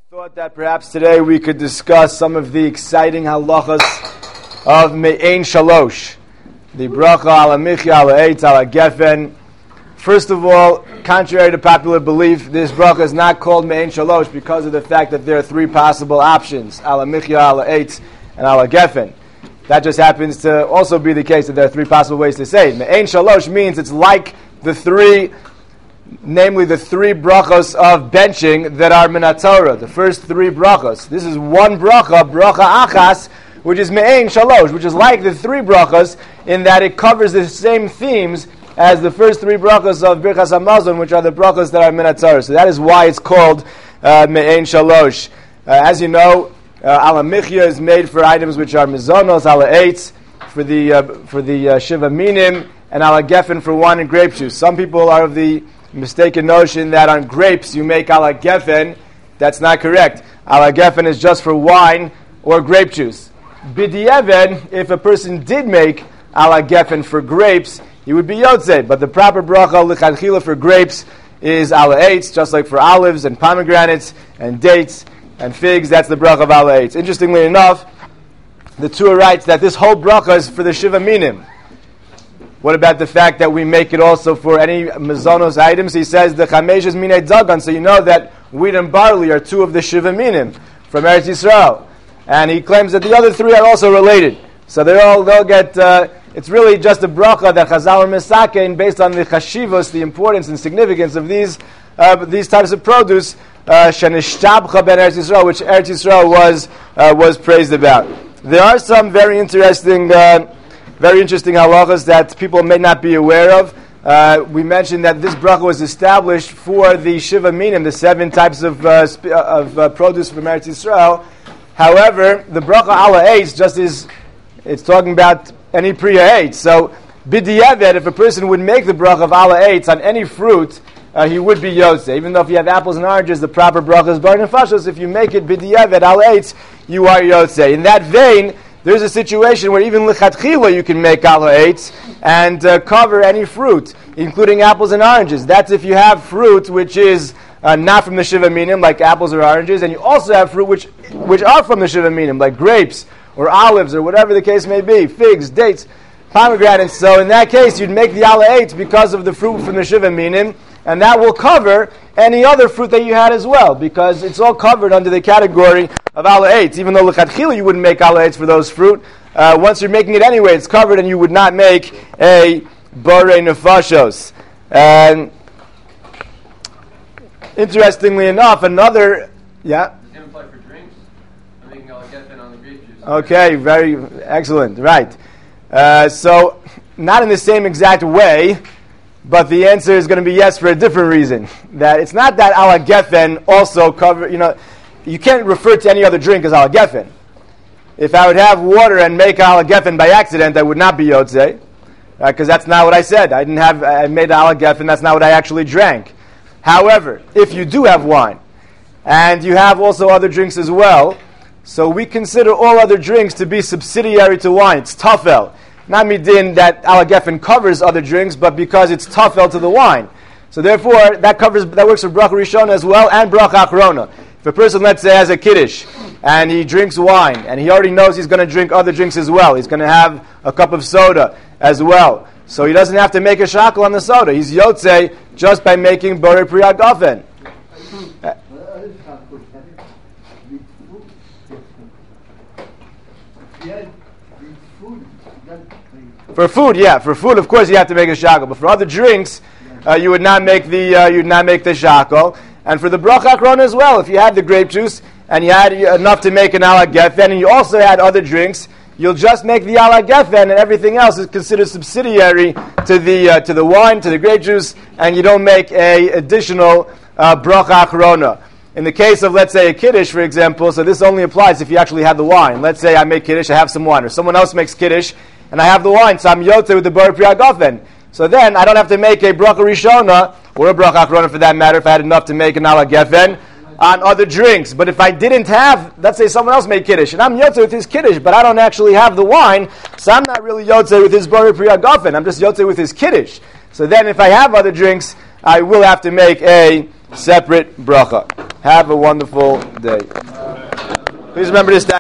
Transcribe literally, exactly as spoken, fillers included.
thought that perhaps today we could discuss some of the exciting halachas of Me'ein Shalosh, the bracha ala michya, ala eitz, ala gefen. First of all, contrary to popular belief, this bracha is not called Me'ein Shalosh because of the fact that there are three possible options, ala michya, ala eitz, and ala gefen. That just happens to also be the case that there are three possible ways to say it. Me'ein Shalosh means it's like the three, namely the three brachos of benching that are min haTorah, the first three brachos. This is one bracha, bracha achas, which is me'ein shalosh, which is like the three brachos in that it covers the same themes as the first three brachos of Birchas Hamazon, which are the brachos that are min haTorah. So that is why it's called uh, me'ein shalosh. Uh, as you know, uh, ala michya is made for items which are mizonos, ala eitz, for the uh, for the uh, shiva minim, and ala gefen for wine and grape juice. Some people are of the mistaken notion that on grapes you make ala gefen. That's not correct. Ala gefen is just for wine or grape juice. B'di'even, if a person did make ala gefen for grapes, he would be yotzei. But the proper bracha l'chadchila for grapes is ala eitz, just like for olives and pomegranates and dates and figs. That's the bracha of ala eitz. Interestingly enough, the Torah writes that this whole bracha is for the shiva minim. What about the fact that we make it also for any mazonos items? He says the chamesh is minei dagan, so you know that wheat and barley are two of the shiva minim from Eretz Yisrael, and he claims that the other three are also related. So they all they'll get. Uh, it's really just a bracha that Chazal are misakein based on the chashivos, the importance and significance of these uh, these types of produce. Shenishtabcha ben Eretz Yisrael, which Eretz Yisrael was uh, was praised about. There are some very interesting. Uh, Very interesting halachas that people may not be aware of. Uh, we mentioned that this bracha was established for the shiva minim, the seven types of uh, sp- of uh, produce from Eretz Yisrael. However, the bracha ala eitz just is, it's talking about any priya eitz. So, b'di'evet, if a person would make the bracha of ala eitz on any fruit, uh, he would be yotzei. Even though if you have apples and oranges, the proper bracha is bar nefashos. If you make it b'di'evet ala eitz, you are yotzei. In that vein, there's a situation where even lichatchila you can make ala eitz and uh, cover any fruit, including apples and oranges. That's if you have fruit which is uh, not from the shiva minim, like apples or oranges, and you also have fruit which which are from the shiva minim, like grapes or olives or whatever the case may be, figs, dates, pomegranates. So in that case, you'd make the ala eitz because of the fruit from the shiva minim, and that will cover any other fruit that you had as well, because it's all covered under the category of ala eitz. Even though l'chadchila you wouldn't make ala eitz for those fruit, uh, once you're making it anyway, it's covered, and you would not make a borei nefashos. And interestingly enough, another yeah. The same apply for drinks. I'm making ala gefen on the grape juice. Okay, very excellent. Right. Uh, so not in the same exact way. But the answer is going to be yes for a different reason. That it's not that ala gefen also cover, you know, you can't refer to any other drink as ala gefen. If I would have water and make ala gefen by accident, I would not be yotzei, because uh, that's not what I said. I didn't have, I made ala gefen, that's not what I actually drank. However, if you do have wine, and you have also other drinks as well, so we consider all other drinks to be subsidiary to wine. It's tafel. Not midin that ala gefen covers other drinks, but because it's tafel to the wine. So therefore, that covers that works for bracha rishona as well and bracha achrona. If a person, let's say, has a kiddush and he drinks wine and he already knows he's going to drink other drinks as well, he's going to have a cup of soda as well. So he doesn't have to make a shackle on the soda. He's yotzei just by making borei priya gafen. For food, yeah. For food, of course, you have to make a shackle. But for other drinks, uh, you would not make the uh, you would not make the shackle. And for the bracha achrona as well, if you had the grape juice and you had enough to make an ala gefen, and you also had other drinks, you'll just make the ala gefen, and everything else is considered subsidiary to the uh, to the wine, to the grape juice, and you don't make a additional uh, bracha achrona. In the case of, let's say, a kiddush, for example, so this only applies if you actually have the wine. Let's say I make kiddush, I have some wine, or someone else makes kiddush, and I have the wine, so I'm yotzei with the borei priya gafen. So then I don't have to make a bracha rishona, or a bracha achrona for that matter, if I had enough to make an ala gefen on other drinks. But if I didn't have, let's say someone else made kiddush, and I'm yotzei with his kiddush, but I don't actually have the wine, so I'm not really yotzei with his borei priya gafen, I'm just yotzei with his kiddush. So then if I have other drinks, I will have to make a separate bracha. Have a wonderful day. Please remember this.